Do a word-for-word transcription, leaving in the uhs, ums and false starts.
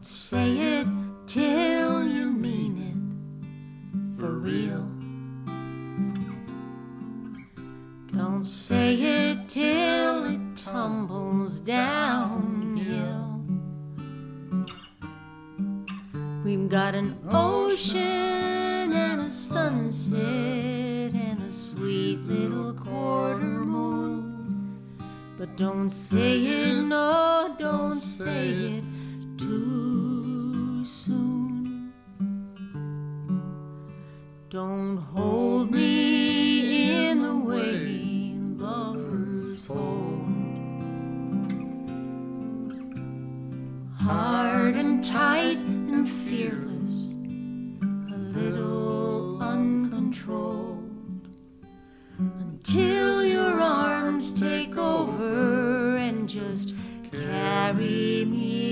say it till you mean it for real. Don't say it till it tumbles downhill. We've got an ocean and a sunset and a sweet little quarter moon. But don't say it, no, don't say it too soon. Don't hold me in the way lovers hold, hard and tight and fearless, a little uncontrolled, until your arms take over and just carry me